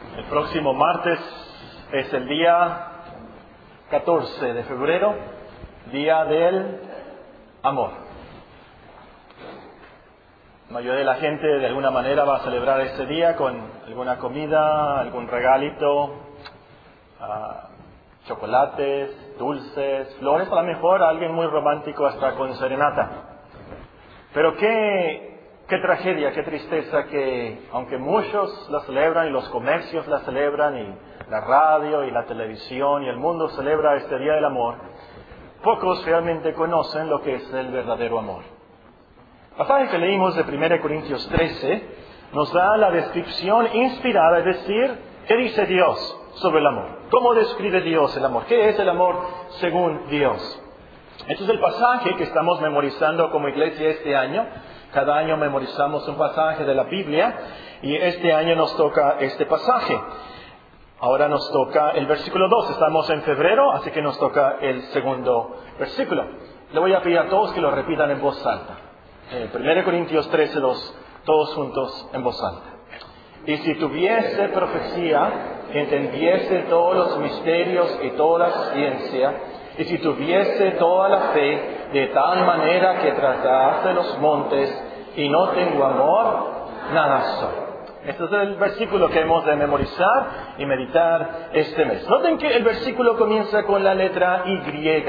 El próximo martes es el día 14 de febrero, Día del Amor. La mayoría de la gente de alguna manera va a celebrar este día con alguna comida, algún regalito, chocolates, dulces, flores, a lo mejor alguien muy romántico hasta con serenata. Pero qué tragedia, qué tristeza que, aunque muchos la celebran y los comercios la celebran y la radio y la televisión y el mundo celebra este Día del Amor, pocos realmente conocen lo que es el verdadero amor. El pasaje que leímos de 1 Corintios 13 nos da la descripción inspirada, es decir, ¿qué dice Dios sobre el amor? ¿Cómo describe Dios el amor? ¿Qué es el amor según Dios? Este es el pasaje que estamos memorizando como iglesia este año. Cada año memorizamos un pasaje de la Biblia y este año nos toca este pasaje. Ahora nos toca el versículo 2. Estamos en febrero, así que nos toca el segundo versículo. Le voy a pedir a todos que lo repitan en voz alta. 1 Corintios 13, 2, todos juntos en voz alta. Y si tuviese profecía, entendiese todos los misterios y toda la ciencia, y si tuviese toda la fe, de tal manera que trasladase los montes, y no tengo amor, nada soy. Este es el versículo que hemos de memorizar y meditar este mes. Noten que el versículo comienza con la letra Y.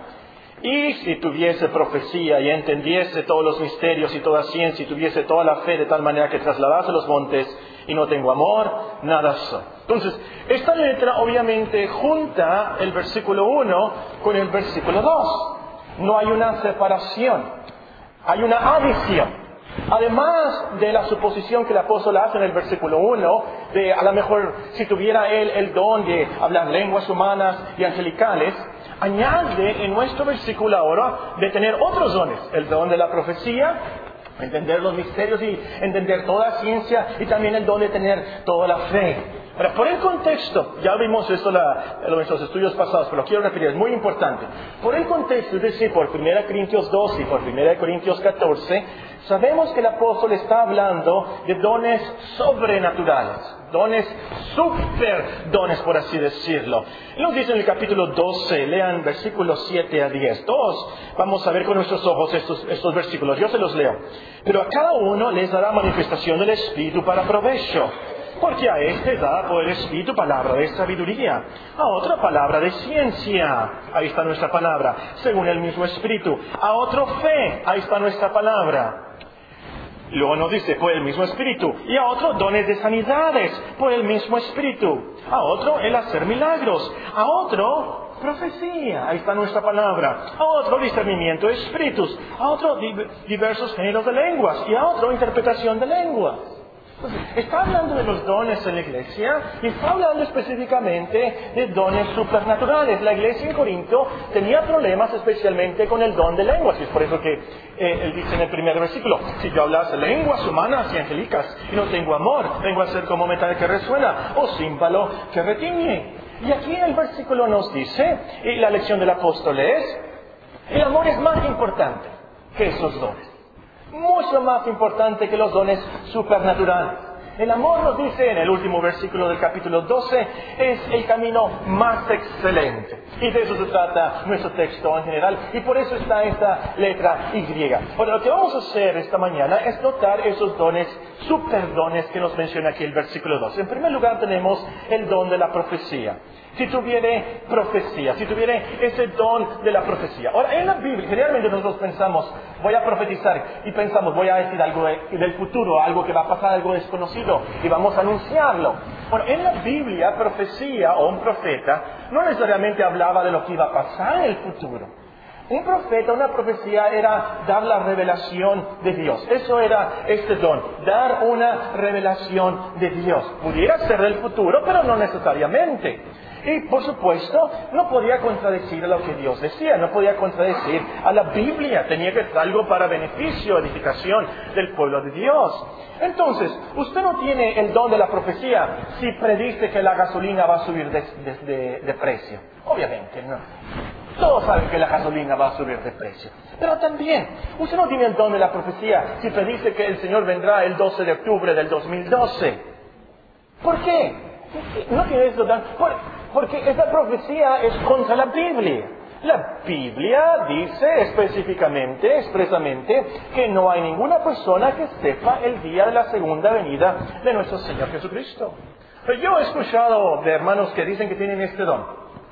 Y si tuviese profecía y entendiese todos los misterios y toda ciencia, y tuviese toda la fe de tal manera que trasladase los montes, y no tengo amor, nada soy. Entonces, esta letra obviamente junta el versículo 1 con el versículo 2. No hay una separación, hay una adición. Además de la suposición que el apóstol hace en el versículo 1, de a lo mejor si tuviera él el don de hablar lenguas humanas y angelicales, añade en nuestro versículo ahora de tener otros dones, el don de la profecía, entender los misterios y entender toda la ciencia, y también el don de tener toda la fe. Ahora, por el contexto, ya vimos esto en nuestros estudios pasados, pero lo quiero repetir, es muy importante. Por el contexto, es decir, por 1 Corintios 12 y por 1 Corintios 14, sabemos que el apóstol está hablando de dones sobrenaturales, dones superdones, por así decirlo. Y nos dice en el capítulo 12, lean versículos 7 a 10. Todos vamos a ver con nuestros ojos estos versículos, yo se los leo. Pero a cada uno les dará manifestación del Espíritu para provecho. Porque a este da por el Espíritu palabra de sabiduría, a otra palabra de ciencia, ahí está nuestra palabra, según el mismo Espíritu, a otro fe, ahí está nuestra palabra. Luego nos dice, por el mismo Espíritu, y a otro dones de sanidades, por el mismo Espíritu, a otro el hacer milagros, a otro profecía, ahí está nuestra palabra, a otro discernimiento de espíritus, a otro diversos géneros de lenguas, y a otro interpretación de lenguas. Entonces, está hablando de los dones en la iglesia y está hablando específicamente de dones supernaturales. La iglesia en Corinto tenía problemas especialmente con el don de lenguas, y es por eso que él dice en el primer versículo, si yo hablase lenguas humanas y angélicas y no tengo amor, vengo a ser como metal que resuena o címbalo que retiñe. Y aquí el versículo nos dice, y la lección del apóstol es, el amor es más importante que esos dones. Mucho más importante que los dones supernaturales. El amor, nos dice en el último versículo del capítulo 12, es el camino más excelente. Y de eso se trata nuestro texto en general. Y por eso está esta letra Y. Ahora, lo que vamos a hacer esta mañana es notar esos dones, superdones que nos menciona aquí el versículo 2. En primer lugar tenemos el don de la profecía. Si tuviere profecía, si tuviere ese don de la profecía. Ahora, en la Biblia, generalmente nosotros pensamos, voy a profetizar, y pensamos, voy a decir algo del futuro, algo que va a pasar, algo desconocido, y vamos a anunciarlo. Bueno, en la Biblia, profecía o un profeta no necesariamente hablaba de lo que iba a pasar en el futuro. Un profeta, una profecía era dar la revelación de Dios. Eso era este don, dar una revelación de Dios. Pudiera ser del futuro, pero no necesariamente. Y por supuesto, no podía contradecir a lo que Dios decía, no podía contradecir a la Biblia. Tenía que ser algo para beneficio, edificación del pueblo de Dios. Entonces, usted no tiene el don de la profecía si predice que la gasolina va a subir de precio. Obviamente no. Todos saben que la gasolina va a subir de precio. Pero también, usted no tiene el don de la profecía si predice que el Señor vendrá el 12 de octubre del 2012. ¿Por qué? No tiene esto tan... Porque esta profecía es contra la Biblia. La Biblia dice específicamente, expresamente, que no hay ninguna persona que sepa el día de la segunda venida de nuestro Señor Jesucristo. Pero yo he escuchado de hermanos que dicen que tienen este don.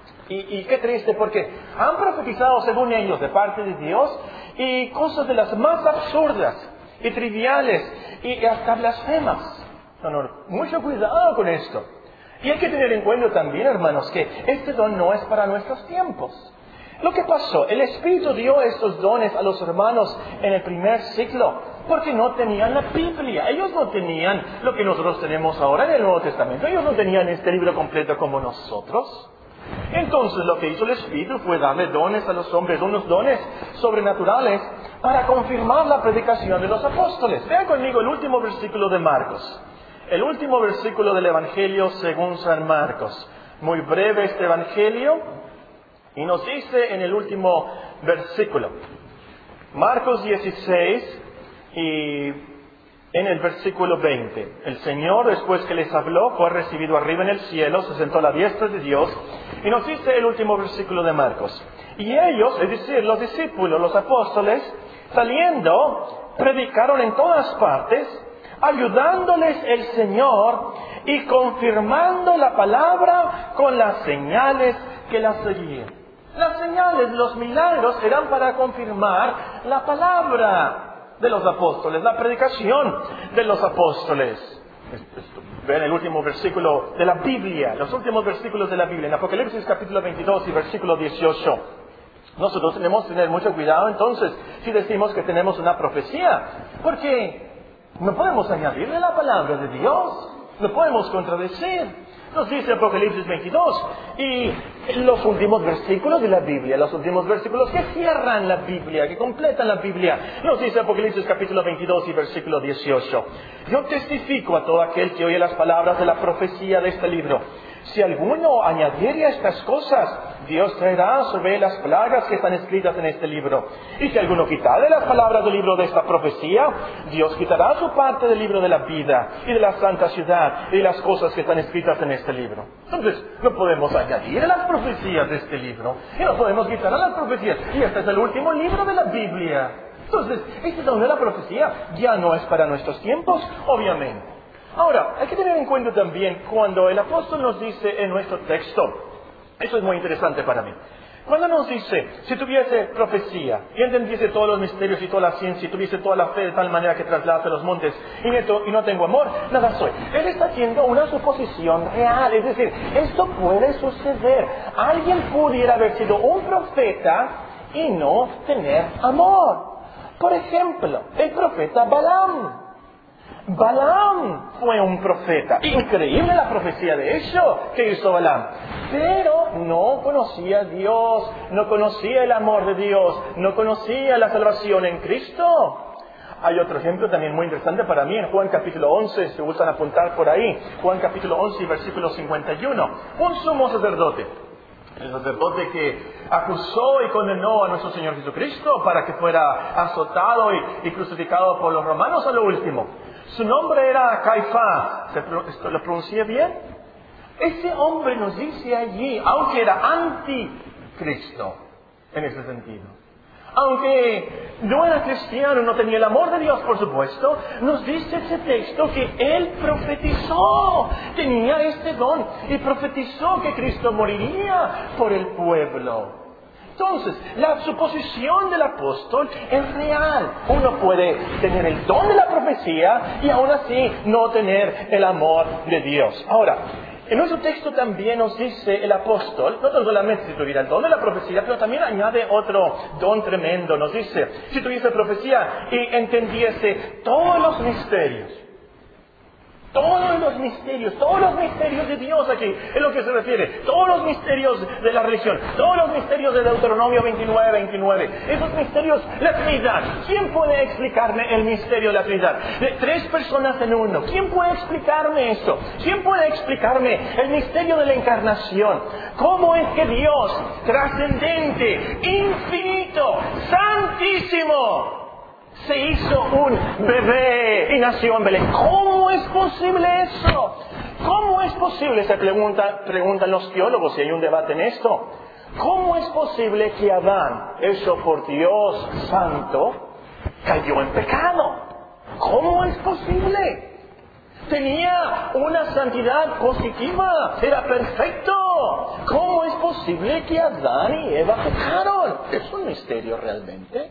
Y qué triste, porque han profetizado según ellos de parte de Dios y cosas de las más absurdas y triviales y hasta blasfemas. Mucho cuidado con esto. Y hay que tener en cuenta también, hermanos, que este don no es para nuestros tiempos. Lo que pasó, el Espíritu dio estos dones a los hermanos en el primer siglo, porque no tenían la Biblia. Ellos no tenían lo que nosotros tenemos ahora en el Nuevo Testamento. Ellos no tenían este libro completo como nosotros. Entonces lo que hizo el Espíritu fue darle dones a los hombres, unos dones sobrenaturales, para confirmar la predicación de los apóstoles. Vean conmigo el último versículo de Marcos. El último versículo del Evangelio según San Marcos. Muy breve este Evangelio. Y nos dice en el último versículo, Marcos 16 y en el versículo 20, el Señor, después que les habló, fue recibido arriba en el cielo, se sentó a la diestra de Dios, y nos dice el último versículo de Marcos. Y ellos, es decir, los discípulos, los apóstoles, saliendo, predicaron en todas partes, ayudándoles el Señor y confirmando la palabra con las señales que la seguían. Las señales, los milagros eran para confirmar la palabra de los apóstoles, la predicación de los apóstoles. Ven el último versículo de la Biblia, los últimos versículos de la Biblia, en Apocalipsis capítulo 22 y versículo 18. Nosotros tenemos que tener mucho cuidado entonces si decimos que tenemos una profecía, porque no podemos añadirle la palabra de Dios, no podemos contradecir. Nos dice Apocalipsis 22 y los últimos versículos de la Biblia, los últimos versículos que cierran la Biblia, que completan la Biblia, nos dice Apocalipsis capítulo 22 y versículo 18. Yo testifico a todo aquel que oye las palabras de la profecía de este libro. Si alguno añadiere a estas cosas, Dios traerá sobre él las plagas que están escritas en este libro. Y si alguno quitare las palabras del libro de esta profecía, Dios quitará su parte del libro de la vida y de la santa ciudad y de las cosas que están escritas en este libro. Entonces, no podemos añadir a las profecías de este libro y no podemos quitar a las profecías. Y este es el último libro de la Biblia. Entonces, este don de la profecía ya no es para nuestros tiempos, obviamente. Ahora, hay que tener en cuenta también cuando el apóstol nos dice en nuestro texto, eso es muy interesante para mí, cuando nos dice, si tuviese profecía y entendiese todos los misterios y toda la ciencia y tuviese toda la fe de tal manera que traslase los montes y no tengo amor, nada soy. Él está haciendo una suposición real, es decir, esto puede suceder. Alguien pudiera haber sido un profeta y no tener amor. Por ejemplo, el profeta Balaam. Balaam fue un profeta. Increíble la profecía de eso que hizo Balaam. Pero no conocía a Dios, no conocía el amor de Dios, no conocía la salvación en Cristo. Hay otro ejemplo también muy interesante para mí en Juan capítulo 11, si gustan apuntar por ahí. Juan capítulo 11 y versículo 51. Un sumo sacerdote. El sacerdote que acusó y condenó a nuestro Señor Jesucristo para que fuera azotado y crucificado por los romanos a lo último. Su nombre era Caifás. ¿Lo pronuncié bien? Ese hombre nos dice allí, aunque era anticristo en ese sentido, aunque no era cristiano, no tenía el amor de Dios, por supuesto, nos dice ese texto que él profetizó, tenía este don y profetizó que Cristo moriría por el pueblo. Entonces, la suposición del apóstol es real. Uno puede tener el don de la profecía y aún así no tener el amor de Dios. Ahora, en nuestro texto también nos dice el apóstol, no tan solamente si tuviera el don de la profecía, pero también añade otro don tremendo. Nos dice, si tuviese profecía y entendiese todos los misterios. Todos los misterios de Dios aquí, es lo que se refiere. Todos los misterios de la religión, todos los misterios de Deuteronomio 29. Esos misterios, la Trinidad. ¿Quién puede explicarme el misterio de la Trinidad? De 3 personas en uno. ¿Quién puede explicarme eso? ¿Quién puede explicarme el misterio de la encarnación? ¿Cómo es que Dios, trascendente, infinito, santísimo, se hizo un bebé y nació en Belén? ¿Cómo es posible eso? ¿Cómo es posible, se preguntan los teólogos, y hay un debate en esto, ¿cómo es posible que Adán, hecho por Dios santo, cayó en pecado? ¿Cómo es posible? Tenía una santidad positiva, era perfecto. ¿Cómo es posible que Adán y Eva pecaron? Es un misterio realmente.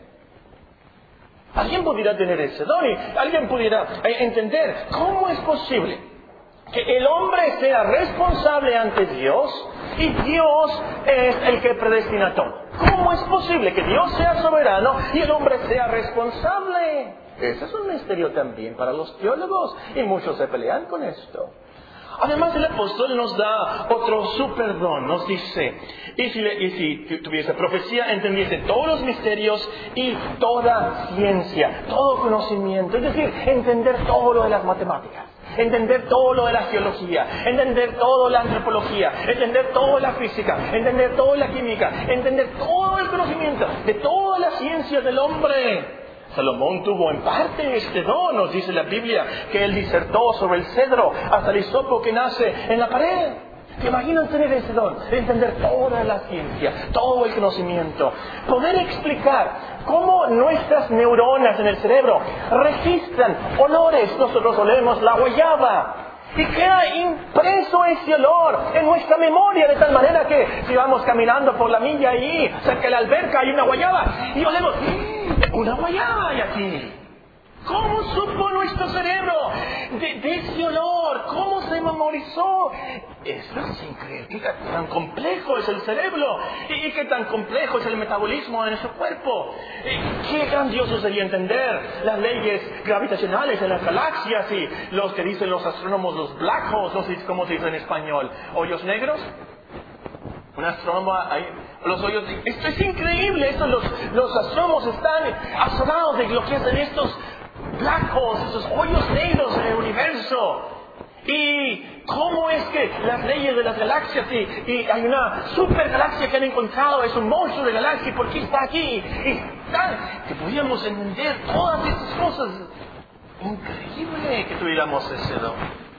Alguien pudiera tener ese don y alguien pudiera entender cómo es posible que el hombre sea responsable ante Dios y Dios es el que predestina todo. ¿Cómo es posible que Dios sea soberano y el hombre sea responsable? Ese es un misterio también para los teólogos y muchos se pelean con esto. Además, el apóstol nos da otro superdón. Nos dice, y si tuviese profecía, entendiese todos los misterios y toda ciencia, todo conocimiento. Es decir, entender todo lo de las matemáticas, entender todo lo de la geología, entender todo la antropología, entender toda la física, entender toda la química, entender todo el conocimiento de todas las ciencias del hombre. Salomón tuvo en parte este don, nos dice la Biblia, que él disertó sobre el cedro hasta el hisopo que nace en la pared. ¿Te imaginas tener ese don? De entender toda la ciencia, todo el conocimiento. Poder explicar cómo nuestras neuronas en el cerebro registran olores. Nosotros olemos la guayaba y queda impreso ese olor en nuestra memoria, de tal manera que si vamos caminando por la milla ahí, cerca de la alberca hay una guayaba y olemos, una guayaba hay aquí. ¿Cómo supo nuestro cerebro de ese olor? ¿Cómo se memorizó? Eso es increíble. ¿Qué tan complejo es el cerebro? ¿Y qué tan complejo es el metabolismo de nuestro cuerpo? ¿Qué grandioso sería entender las leyes gravitacionales en las galaxias y los que dicen los astrónomos, los black holes, no sé cómo se dice en español, hoyos negros? Un astrónomo ahí, los hoyos. Esto es increíble. Los astrónomos están asombrados de lo que hacen estos black holes, esos hoyos negros en el universo. Y cómo es que las leyes de las galaxias, y hay una super galaxia que han encontrado, es un monstruo de galaxia, ¿y por qué está aquí? Que pudiéramos entender todas estas cosas. Increíble que tuviéramos ese don.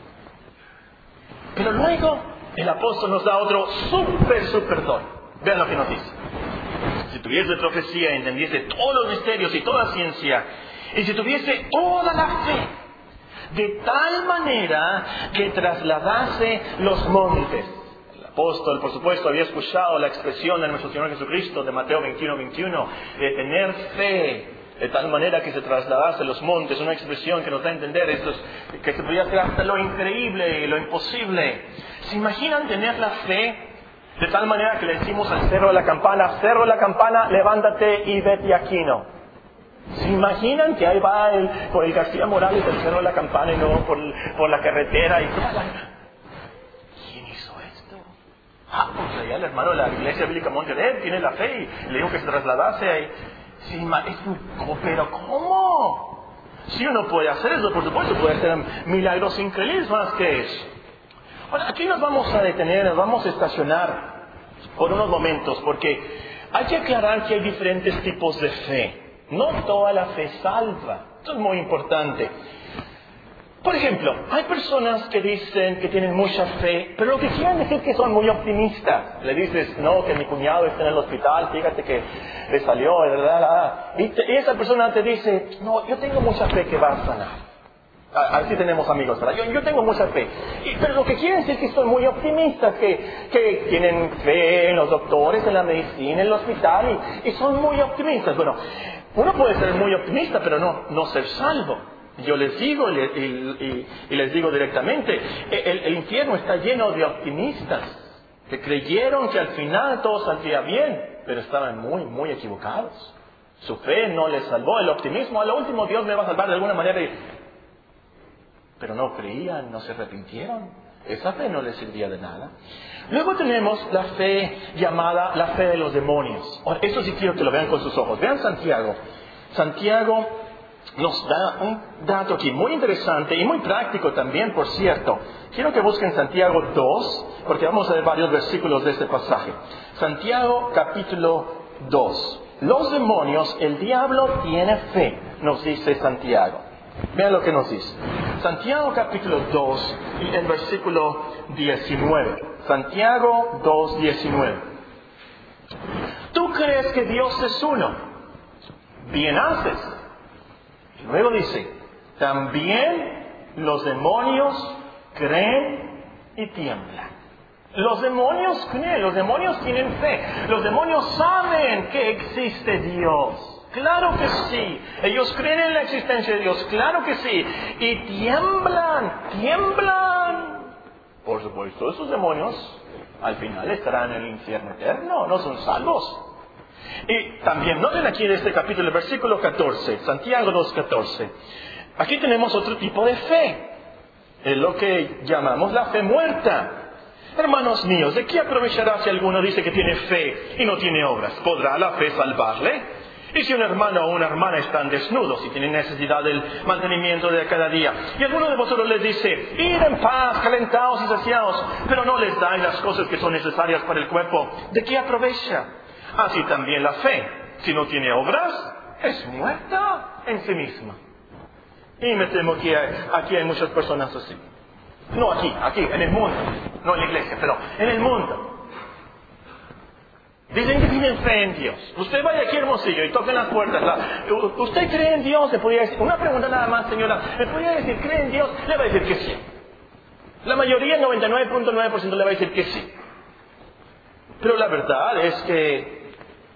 Pero luego el apóstol nos da otro super don. Vean lo que nos dice. Si tuviese profecía, entendiese todos los misterios y toda ciencia, y si tuviese toda la fe, de tal manera que trasladase los montes. El apóstol, por supuesto, había escuchado la expresión de nuestro Señor Jesucristo de Mateo 21, de tener fe, de tal manera que se trasladase los montes. Una expresión que nos da a entender esto, que se podía hacer hasta lo increíble y lo imposible. ¿Se imaginan tener la fe de tal manera que le decimos al cerro de la campana, levántate y vete aquí, no? ¿Se imaginan que ahí va por el García Morales, el cerro de la campana, y luego por la carretera y toda la... ¿Quién hizo esto? Pues allá el hermano de la Iglesia Bíblica Monterrey tiene la fe y le dijo que se trasladase ahí. Pero ¿cómo? Si uno puede hacer eso, por supuesto, puede hacer milagros increíbles más que eso. Bueno, aquí nos vamos a detener, nos vamos a estacionar por unos momentos, porque hay que aclarar que hay diferentes tipos de fe. No toda la fe salva. Esto es muy importante. Por ejemplo, hay personas que dicen que tienen mucha fe, pero lo que quieren decir es que son muy optimistas. Le dices, no, que mi cuñado está en el hospital, fíjate que le salió, ¿verdad? Y esa persona te dice, no, yo tengo mucha fe que va a sanar. Así tenemos amigos, ¿verdad? Yo tengo mucha fe. Pero lo que quieren decir es que son muy optimistas, que tienen fe en los doctores, en la medicina, en el hospital, y son muy optimistas. Bueno, uno puede ser muy optimista, pero no ser salvo. Yo les digo y les digo directamente, el infierno está lleno de optimistas que creyeron que al final todo saldría bien, pero estaban muy, muy equivocados. Su fe no les salvó. El optimismo, a lo último Dios me va a salvar de alguna manera, pero no creían, no se arrepintieron. Esa fe no les servía de nada. Luego tenemos la fe llamada la fe de los demonios. Ahora, esto sí quiero que lo vean con sus ojos. Vean Santiago. Santiago nos da un dato aquí muy interesante y muy práctico también, por cierto. Quiero que busquen Santiago 2, porque vamos a ver varios versículos de este pasaje. Santiago capítulo 2. Los demonios, el diablo tiene fe, nos dice Santiago. Vean lo que nos dice. Santiago capítulo 2 y el versículo 19. Santiago 2, 19. Tú crees que Dios es uno. Bien haces. Y luego dice, también los demonios creen y tiemblan. Los demonios creen, los demonios tienen fe. Los demonios saben que existe Dios. Claro que sí. Ellos creen en la existencia de Dios. Claro que sí. Y tiemblan. Por supuesto, esos demonios al final estarán en el infierno eterno. No son salvos. Y también, noten aquí en este capítulo, el versículo 14, Santiago 2:14. Aquí tenemos otro tipo de fe. Es lo que llamamos la fe muerta. Hermanos míos, ¿de qué aprovechará si alguno dice que tiene fe y no tiene obras? ¿Podrá la fe salvarle? Y si un hermano o una hermana están desnudos y tienen necesidad del mantenimiento de cada día, y alguno de vosotros les dice, id en paz, calentados y saciados, pero no les dais las cosas que son necesarias para el cuerpo, ¿de qué aprovecha? Así también la fe, si no tiene obras, es muerta en sí misma. Y me temo que aquí hay muchas personas así. No aquí, en el mundo. No en la iglesia, pero en el mundo. Dicen que tienen fe en Dios. Usted vaya aquí a Hermosillo y toquen las puertas. ¿Usted cree en Dios? Le podría decir, una pregunta nada más, señora. ¿Le podría decir, cree en Dios? Le va a decir que sí. La mayoría, 99.9% le va a decir que sí. Pero la verdad es que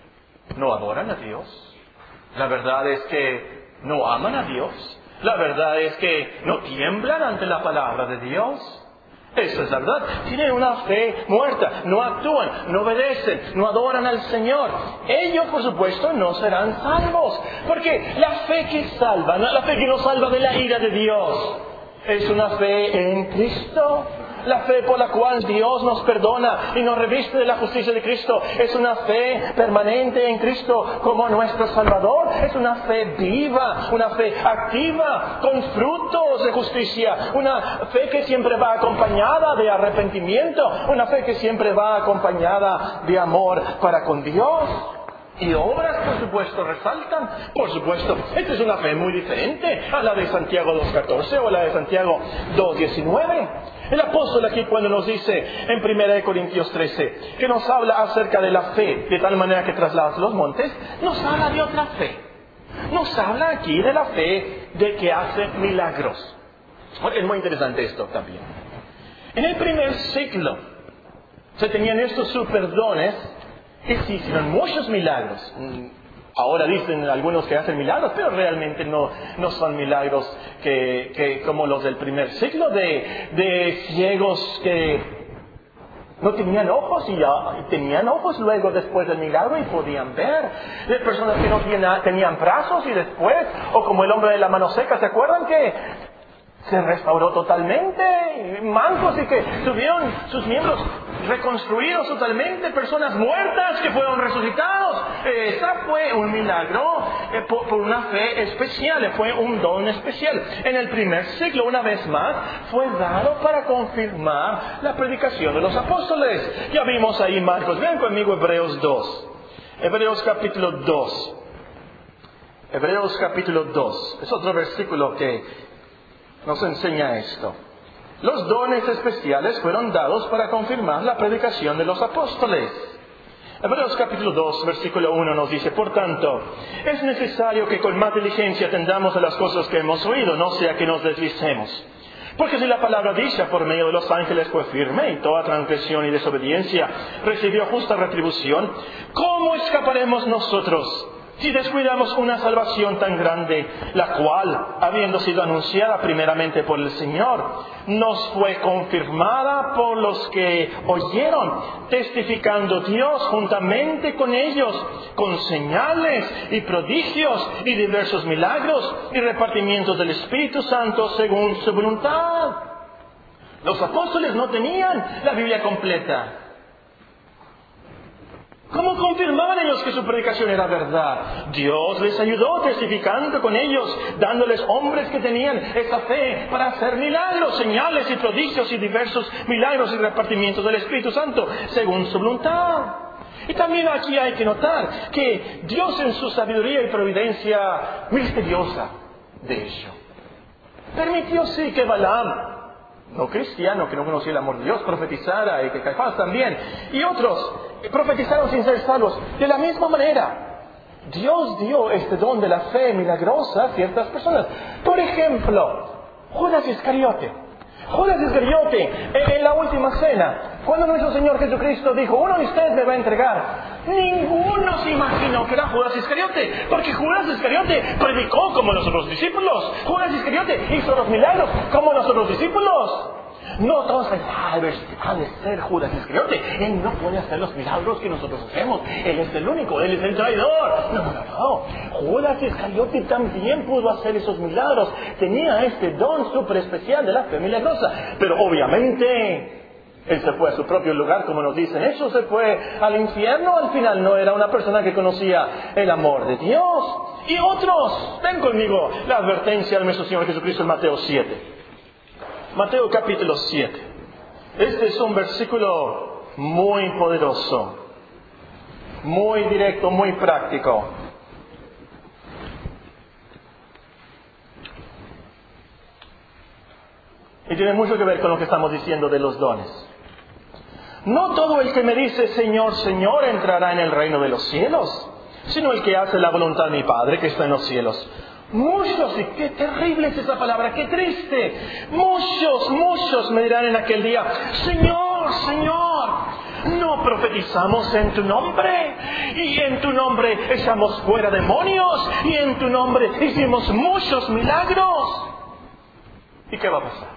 no adoran a Dios. La verdad es que no aman a Dios. La verdad es que no tiemblan ante la palabra de Dios. Eso es la verdad. Tienen una fe muerta. No actúan, no obedecen, no adoran al Señor. Ellos, por supuesto, no serán salvos. Porque la fe que salva, la fe que nos salva de la ira de Dios, es una fe en Cristo. La fe por la cual Dios nos perdona y nos reviste de la justicia de Cristo es una fe permanente en Cristo como nuestro Salvador. Es una fe viva, una fe activa, con frutos de justicia. Una fe que siempre va acompañada de arrepentimiento. Una fe que siempre va acompañada de amor para con Dios. Y obras, por supuesto, resaltan. Por supuesto, esta es una fe muy diferente a la de Santiago 2.14 o la de Santiago 2.19. El apóstol aquí cuando nos dice en 1 Corintios 13 que nos habla acerca de la fe, de tal manera que trasladas los montes, nos habla de otra fe. Nos habla aquí de la fe de que hace milagros. Es muy interesante esto también. En el primer siglo se tenían estos superdones que se hicieron muchos milagros. Ahora dicen algunos que hacen milagros, pero realmente no son milagros que como los del primer siglo, de ciegos que no tenían ojos y ya tenían ojos luego después del milagro y podían ver. De personas que no tenían brazos y después, o como el hombre de la mano seca, ¿se acuerdan que se restauró totalmente? Mancos y que tuvieron sus miembros reconstruidos totalmente, personas muertas que fueron resucitados. Esa fue un milagro por una fe especial, fue un don especial. En el primer siglo, una vez más, fue dado para confirmar la predicación de los apóstoles. Ya vimos ahí Marcos. Vean conmigo Hebreos 2. Hebreos capítulo 2. Hebreos capítulo 2. Es otro versículo que nos enseña esto. Los dones especiales fueron dados para confirmar la predicación de los apóstoles. Hebreos capítulo 2, versículo 1 nos dice, por tanto, es necesario que con más diligencia atendamos a las cosas que hemos oído, no sea que nos deslicemos. Porque si la palabra dicha por medio de los ángeles fue firme y toda transgresión y desobediencia recibió justa retribución, ¿cómo escaparemos nosotros si descuidamos una salvación tan grande, la cual, habiendo sido anunciada primeramente por el Señor, nos fue confirmada por los que oyeron, testificando Dios juntamente con ellos, con señales y prodigios y diversos milagros y repartimientos del Espíritu Santo según su voluntad? Los apóstoles no tenían la Biblia completa. ¿Cómo confirmaban ellos que su predicación era verdad? Dios les ayudó testificando con ellos, dándoles hombres que tenían esa fe para hacer milagros, señales y prodigios y diversos milagros y repartimientos del Espíritu Santo, según su voluntad. Y también aquí hay que notar que Dios en su sabiduría y providencia misteriosa, de hecho, Permitió sí que Balaam, no cristiano, que no conocía el amor de Dios, profetizara, y que Caifás también, y otros profetizaron sin ser salvos. De la misma manera, Dios dio este don de la fe milagrosa a ciertas personas. Por ejemplo, Judas Iscariote. Judas Iscariote, en la última cena, cuando nuestro Señor Jesucristo dijo, uno de ustedes me va a entregar, ninguno se imaginó que era Judas Iscariote, porque Judas Iscariote predicó como los otros discípulos. Judas Iscariote hizo los milagros como los otros discípulos. No todos pensaban, ha de ser Judas Iscariote. Él no puede hacer los milagros que nosotros hacemos. Él es el único, él es el traidor. No. Judas Iscariote también pudo hacer esos milagros. Tenía este don súper especial de la fe milagrosa. Pero obviamente, él se fue a su propio lugar, como nos dicen. Eso se fue al infierno. Al final no era una persona que conocía el amor de Dios. Y otros, ven conmigo la advertencia de nuestro Señor Jesucristo en Mateo 7. Mateo capítulo 7. Este es un versículo muy poderoso, muy directo, muy práctico. Y tiene mucho que ver con lo que estamos diciendo de los dones. No todo el que me dice Señor, Señor entrará en el reino de los cielos, sino el que hace la voluntad de mi Padre que está en los cielos. Muchos, y qué terrible es esa palabra, qué triste. Muchos me dirán en aquel día, Señor, Señor, ¿no profetizamos en tu nombre? Y en tu nombre echamos fuera demonios, y en tu nombre hicimos muchos milagros. ¿Y qué va a pasar?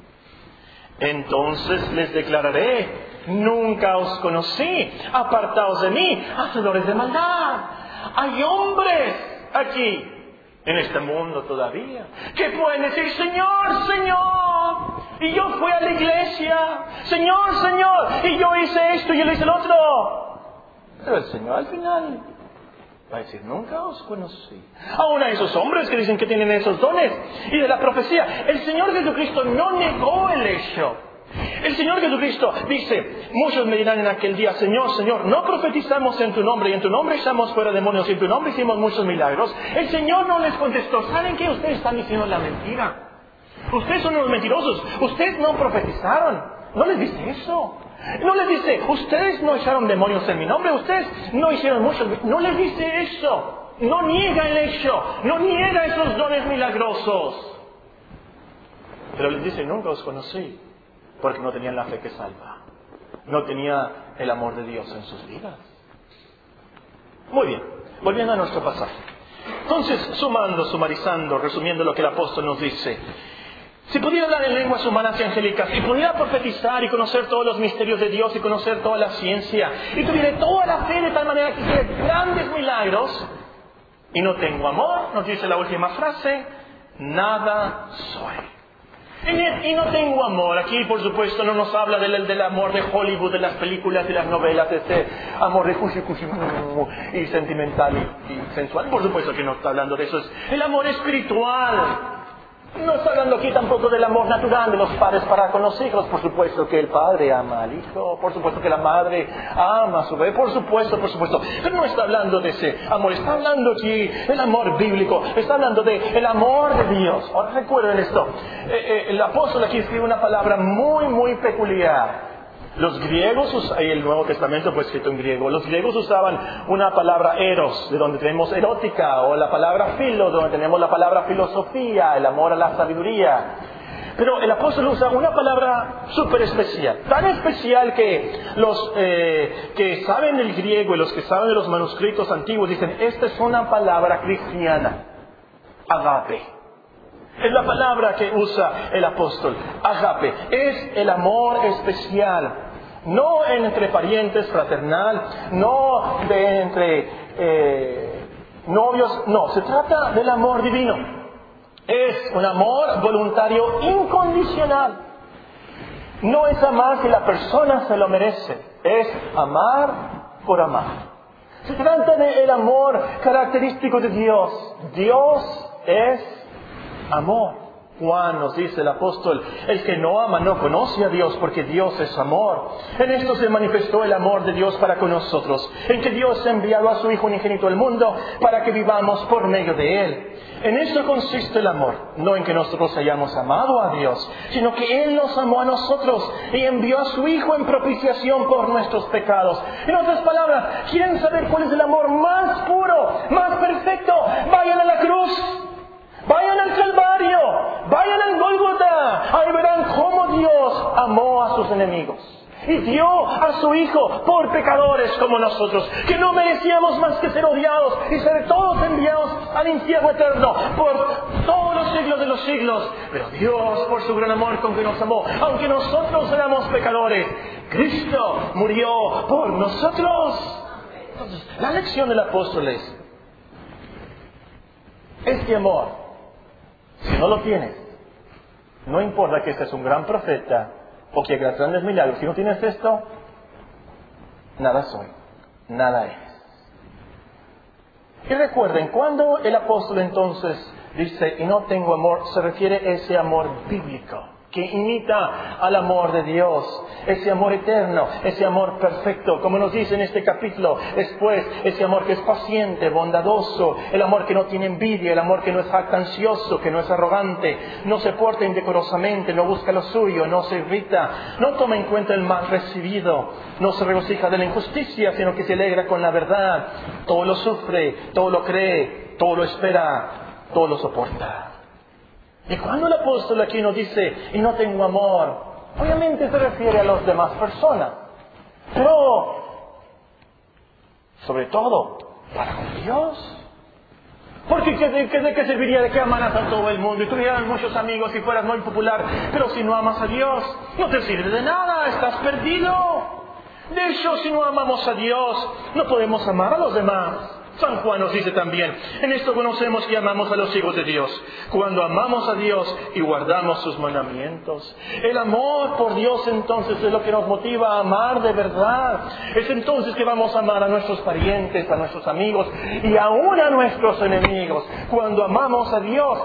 Entonces les declararé, nunca os conocí, apartaos de mí, hacedores de maldad. Hay hombres aquí en este mundo todavía que pueden decir, Señor, Señor, y yo fui a la iglesia, Señor, Señor, y yo hice esto y yo hice el otro. Pero el Señor al final va a decir, nunca os conocí. Aún a esos hombres que dicen que tienen esos dones y de la profecía, el Señor Jesucristo no negó el hecho. El Señor Jesucristo dice, muchos me dirán en aquel día, Señor, Señor, no profetizamos en tu nombre, y en tu nombre echamos fuera demonios, y en tu nombre hicimos muchos milagros. El Señor no les contestó, ¿saben qué? Ustedes están diciendo la mentira. Ustedes son unos mentirosos. Ustedes no profetizaron. No les dice eso. No les dice, ustedes no echaron demonios en mi nombre, ustedes no hicieron muchos. No les dice eso. No niega el hecho. No niega esos dones milagrosos. Pero les dice, nunca os conocí. Porque no tenían la fe que salva. No tenía el amor de Dios en sus vidas. Muy bien, volviendo a nuestro pasaje. Entonces, sumarizando, resumiendo lo que el apóstol nos dice. Si pudiera hablar en lenguas humanas y angélicas, y pudiera profetizar y conocer todos los misterios de Dios y conocer toda la ciencia, y tuviera toda la fe de tal manera que hiciera grandes milagros, y no tengo amor, nos dice la última frase, nada soy. Y no tengo amor. Aquí, por supuesto, no nos habla del amor de Hollywood, de las películas, de las novelas, de ese amor de cuchi y sentimental y sensual. Por supuesto que no está hablando de eso. Es el amor espiritual. No está hablando aquí tampoco del amor natural de los padres para con los hijos. Por supuesto que el padre ama al hijo. Por supuesto que la madre ama a su bebé. Por supuesto. Pero no está hablando de ese amor. Está hablando aquí del amor bíblico. Está hablando del amor de Dios. Ahora recuerden esto. El apóstol aquí escribe una palabra muy peculiar. Los griegos, y el Nuevo Testamento fue escrito en griego, los griegos usaban una palabra eros, de donde tenemos erótica, o la palabra filo, donde tenemos la palabra filosofía, el amor a la sabiduría. Pero el apóstol usa una palabra súper especial, tan especial que los que saben el griego y los que saben de los manuscritos antiguos dicen, esta es una palabra cristiana, agape. Es la palabra que usa el apóstol, agape. Es el amor especial. No entre parientes, fraternal, no entre novios, no, se trata del amor divino. Es un amor voluntario incondicional. No es amar si la persona se lo merece, es amar por amar. Se trata del amor característico de Dios. Dios es amor. Juan nos dice el apóstol, el que no ama no conoce a Dios, porque Dios es amor. En esto se manifestó el amor de Dios para con nosotros, en que Dios ha enviado a su Hijo unigénito al mundo para que vivamos por medio de Él. En esto consiste el amor, no en que nosotros hayamos amado a Dios, sino que Él nos amó a nosotros y envió a su Hijo en propiciación por nuestros pecados. En otras palabras, ¿quieren saber cuál es el amor más puro, más perfecto? Vayan a la cruz. Vayan al Calvario, vayan al Gólgota, ahí verán cómo Dios amó a sus enemigos y dio a su Hijo por pecadores como nosotros, que no merecíamos más que ser odiados y ser todos enviados al infierno eterno por todos los siglos de los siglos. Pero Dios, por su gran amor con que nos amó, aunque nosotros éramos pecadores, Cristo murió por nosotros. Entonces, la lección del apóstol es, este amor, si no lo tienes, no importa que seas un gran profeta o que hagas grandes milagros, si no tienes esto, nada soy, nada eres. Y recuerden, cuando el apóstol entonces dice, y no tengo amor, se refiere a ese amor bíblico, que imita al amor de Dios, ese amor eterno, ese amor perfecto, como nos dice en este capítulo. Después, ese amor que es paciente, bondadoso, el amor que no tiene envidia, el amor que no es jactancioso, que no es arrogante, no se porta indecorosamente, no busca lo suyo, no se irrita, no toma en cuenta el mal recibido, no se regocija de la injusticia, sino que se alegra con la verdad, todo lo sufre, todo lo cree, todo lo espera, todo lo soporta. Y cuando el apóstol aquí nos dice, y no tengo amor, obviamente se refiere a las demás personas, pero sobre todo para con Dios. Porque ¿de qué serviría de que amaras a todo el mundo y tuvieras muchos amigos y fueras muy popular, pero si no amas a Dios, no te sirve de nada, estás perdido. De hecho, si no amamos a Dios, no podemos amar a los demás. San Juan nos dice también, en esto conocemos que amamos a los hijos de Dios, cuando amamos a Dios y guardamos sus mandamientos. El amor por Dios entonces es lo que nos motiva a amar de verdad. Es entonces que vamos a amar a nuestros parientes, a nuestros amigos y aún a nuestros enemigos. Cuando amamos a Dios,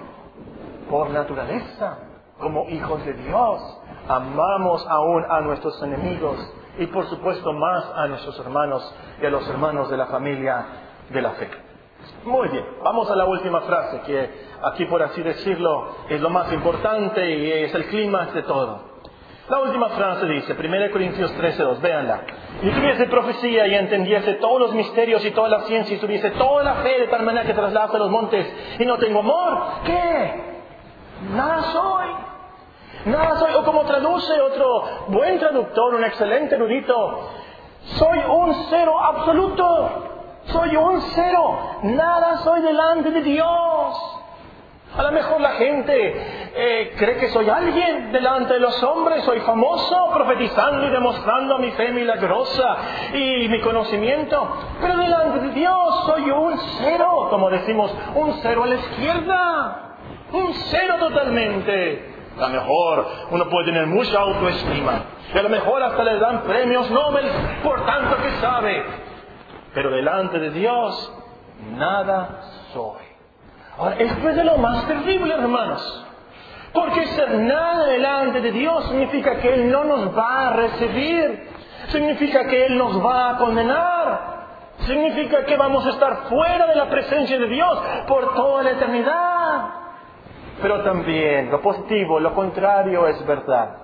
por naturaleza, como hijos de Dios, amamos aún a nuestros enemigos y por supuesto más a nuestros hermanos y a los hermanos de la familia de la fe. Muy bien, vamos a la última frase, que aquí por así decirlo es lo más importante y es el clímax de todo. La última frase dice, 1 Corintios 13:2, véanla. Y tuviese profecía y entendiese todos los misterios y toda la ciencia y tuviese toda la fe de tal manera que traslase los montes y no tengo amor, ¿qué? Nada soy. Nada soy, o como traduce otro buen traductor, un excelente erudito, soy un cero absoluto, soy un cero, nada soy delante de Dios. A lo mejor la gente cree que soy alguien delante de los hombres, soy famoso profetizando y demostrando mi fe milagrosa y mi conocimiento, pero delante de Dios soy un cero, como decimos, un cero a la izquierda, un cero totalmente. A lo mejor uno puede tener mucha autoestima y a lo mejor hasta le dan premios Nobel por tanto que sabe, pero delante de Dios nada soy. Ahora, esto es de lo más terrible, hermanos, porque ser nada delante de Dios significa que Él no nos va a recibir, significa que Él nos va a condenar, significa que vamos a estar fuera de la presencia de Dios por toda la eternidad. Pero también lo positivo, lo contrario es verdad.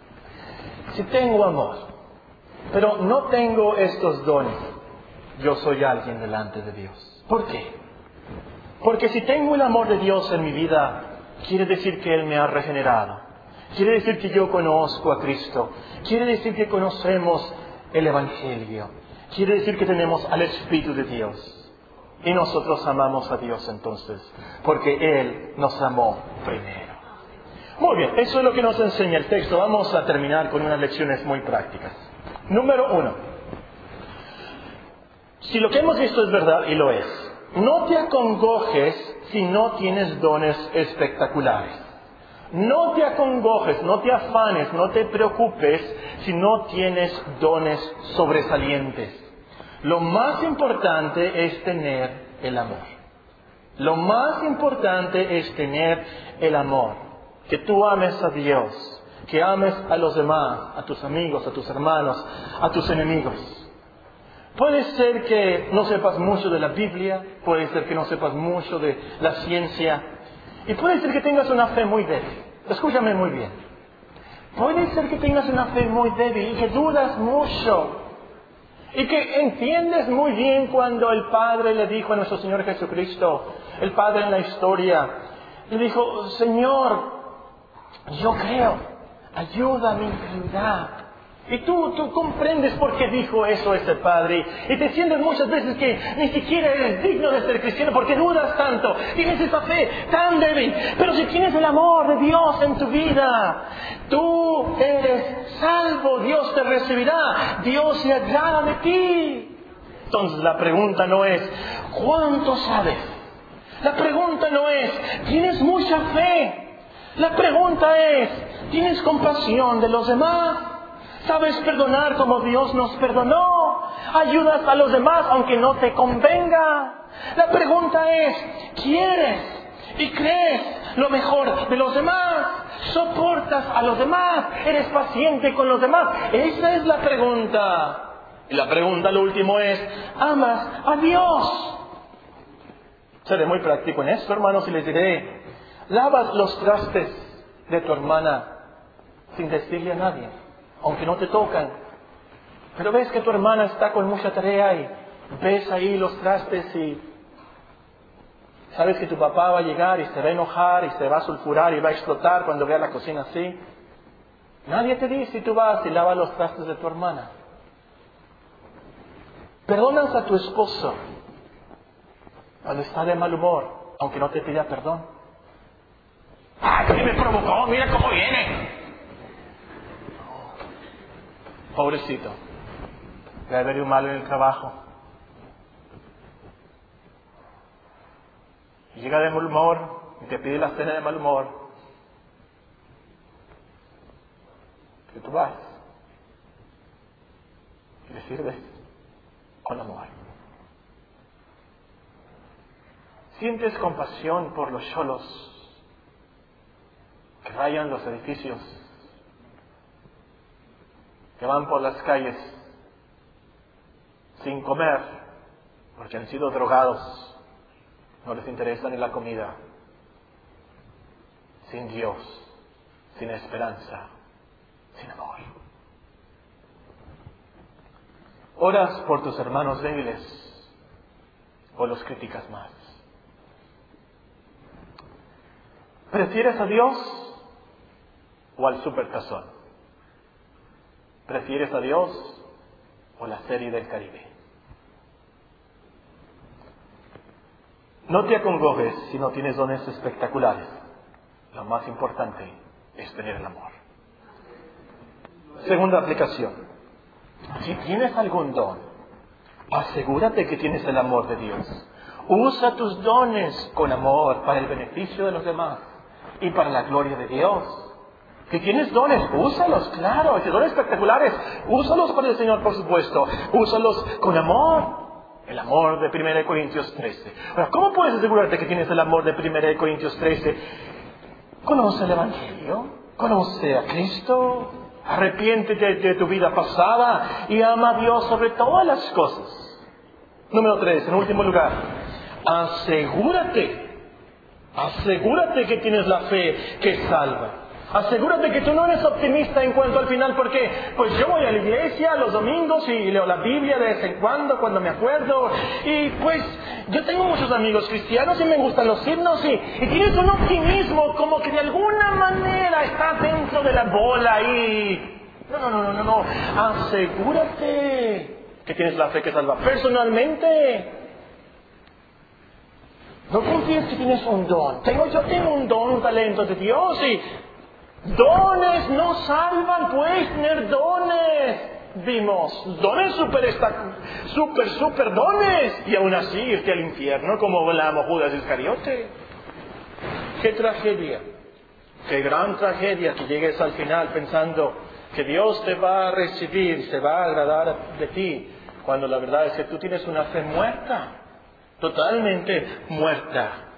Si tengo amor, pero no tengo estos dones, yo soy alguien delante de Dios. ¿Por qué? Porque si tengo el amor de Dios en mi vida, quiere decir que Él me ha regenerado. Quiere decir que yo conozco a Cristo. Quiere decir que conocemos el Evangelio. Quiere decir que tenemos al Espíritu de Dios. Y nosotros amamos a Dios entonces, porque Él nos amó primero. Muy bien, eso es lo que nos enseña el texto. Vamos a terminar con unas lecciones muy prácticas. Número 1. Si lo que hemos visto es verdad, y lo es, no te acongojes si no tienes dones espectaculares. No te acongojes, no te afanes, no te preocupes si no tienes dones sobresalientes. Lo más importante es tener el amor. Lo más importante es tener el amor. Que tú ames a Dios, que ames a los demás, a tus amigos, a tus hermanos, a tus enemigos. Puede ser que no sepas mucho de la Biblia, puede ser que no sepas mucho de la ciencia, y puede ser que tengas una fe muy débil. Escúchame muy bien. Puede ser que tengas una fe muy débil y que dudas mucho. Y que entiendes muy bien cuando el Padre le dijo a nuestro Señor Jesucristo, el Padre en la historia, le dijo, Señor, yo creo, ayuda a mi incredulidad. Y tú comprendes por qué dijo eso ese Padre. Y te sientes muchas veces que ni siquiera eres digno de ser cristiano porque dudas tanto. Tienes esa fe tan débil. Pero si tienes el amor de Dios en tu vida, tú eres salvo. Dios te recibirá. Dios se agrada de ti. Entonces la pregunta no es, ¿cuánto sabes? La pregunta no es, ¿tienes mucha fe? La pregunta es, ¿tienes compasión de los demás? ¿Sabes perdonar como Dios nos perdonó? ¿Ayudas a los demás aunque no te convenga? La pregunta es, ¿quieres y crees lo mejor de los demás? ¿Soportas a los demás? ¿Eres paciente con los demás? Esa es la pregunta. Y la pregunta, lo último es, ¿amas a Dios? Seré muy práctico en esto, hermanos, y les diré, lavas los trastes de tu hermana sin decirle a nadie, aunque no te tocan. Pero ves que tu hermana está con mucha tarea y ves ahí los trastes y sabes que tu papá va a llegar y se va a enojar y se va a sulfurar y va a explotar cuando vea la cocina así. Nadie te dice y tú vas y lavas los trastes de tu hermana. Perdonas a tu esposo cuando está de mal humor, aunque no te pida perdón. ¡Ay, que me provocó! ¡Mira cómo viene! Pobrecito, debe haber un malo en el trabajo. Y llega de mal humor y te pide la cena de mal humor. Que tú vas y le sirves con amor. Sientes compasión por los cholos que rayan los edificios, que van por las calles sin comer porque han sido drogados, no les interesa ni la comida, sin Dios, sin esperanza, sin amor. ¿Oras por tus hermanos débiles o los criticas más? ¿Prefieres a Dios o al supertazón? ¿Prefieres a Dios o la serie del Caribe? No te acongojes si no tienes dones espectaculares. Lo más importante es tener el amor. Segunda aplicación. Si tienes algún don, asegúrate que tienes el amor de Dios. Usa tus dones con amor para el beneficio de los demás y para la gloria de Dios. Que tienes dones, úsalos, claro, que dones espectaculares, úsalos para el Señor, por supuesto, úsalos con amor, el amor de 1 Corintios 13. Ahora, ¿cómo puedes asegurarte que tienes el amor de 1 Corintios 13? Conoce el Evangelio, conoce a Cristo, arrepiéntete de tu vida pasada y ama a Dios sobre todas las cosas. Número 3, en último lugar, asegúrate que tienes la fe que salva. Asegúrate que tú no eres optimista en cuanto al final, porque pues yo voy a la iglesia los domingos y leo la Biblia de vez en cuando me acuerdo, y pues yo tengo muchos amigos cristianos y me gustan los himnos y tienes un optimismo como que de alguna manera estás dentro de la bola y... No. Asegúrate que tienes la fe que salva. Personalmente, no confíes que tienes un don. Yo tengo un don, un talento de Dios y... dones no salvan, puedes tener dones. Vimos, dones super dones. Y aún así irte al infierno como volamos Judas Iscariote. ¡Qué tragedia! ¡Qué gran tragedia que llegues al final pensando que Dios te va a recibir, se va a agradar de ti, cuando la verdad es que tú tienes una fe muerta, totalmente muerta.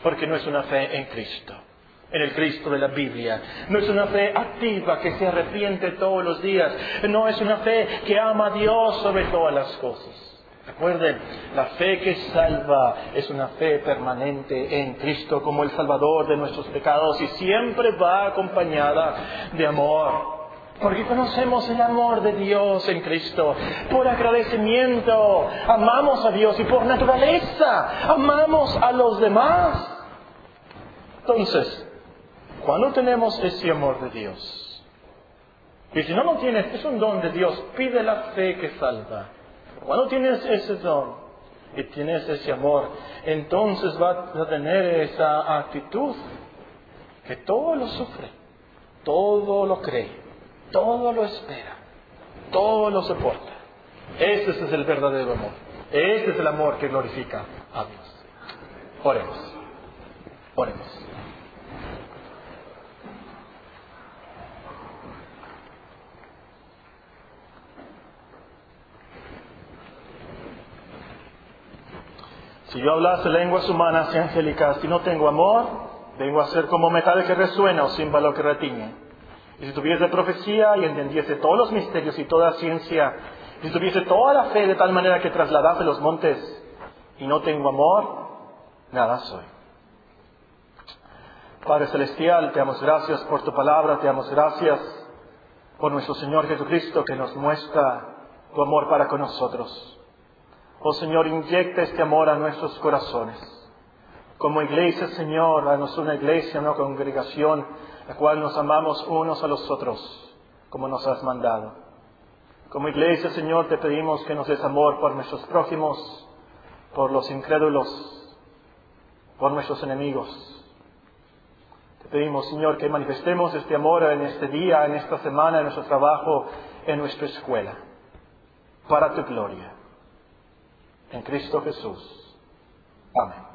Porque no es una fe en Cristo, en el Cristo de la Biblia. No es una fe activa que se arrepiente todos los días. No es una fe que ama a Dios sobre todas las cosas. Recuerden, la fe que salva es una fe permanente en Cristo como el Salvador de nuestros pecados y siempre va acompañada de amor. Porque conocemos el amor de Dios en Cristo. Por agradecimiento amamos a Dios y por naturaleza amamos a los demás. Entonces, cuando tenemos ese amor de Dios, y si no lo tienes, es un don de Dios, pide la fe que salva. Cuando tienes ese don y tienes ese amor, entonces vas a tener esa actitud que todo lo sufre, todo lo cree, todo lo espera, todo lo soporta. Ese es el verdadero amor. Ese es el amor que glorifica a Dios. Oremos. Oremos. Si yo hablase lenguas humanas y angélicas y no tengo amor, vengo a ser como metal que resuena o címbalo que retiñe. Y si tuviese profecía y entendiese todos los misterios y toda ciencia, y si tuviese toda la fe de tal manera que trasladase los montes, y no tengo amor, nada soy. Padre Celestial, te damos gracias por tu palabra, te damos gracias por nuestro Señor Jesucristo que nos muestra tu amor para con nosotros. Oh Señor, inyecta este amor a nuestros corazones. Como iglesia, Señor, danos una iglesia, una congregación, la cual nos amamos unos a los otros, como nos has mandado. Como iglesia, Señor, te pedimos que nos des amor por nuestros prójimos, por los incrédulos, por nuestros enemigos. Te pedimos, Señor, que manifestemos este amor en este día, en esta semana, en nuestro trabajo, en nuestra escuela, para tu gloria. En Cristo Jesús. Amén.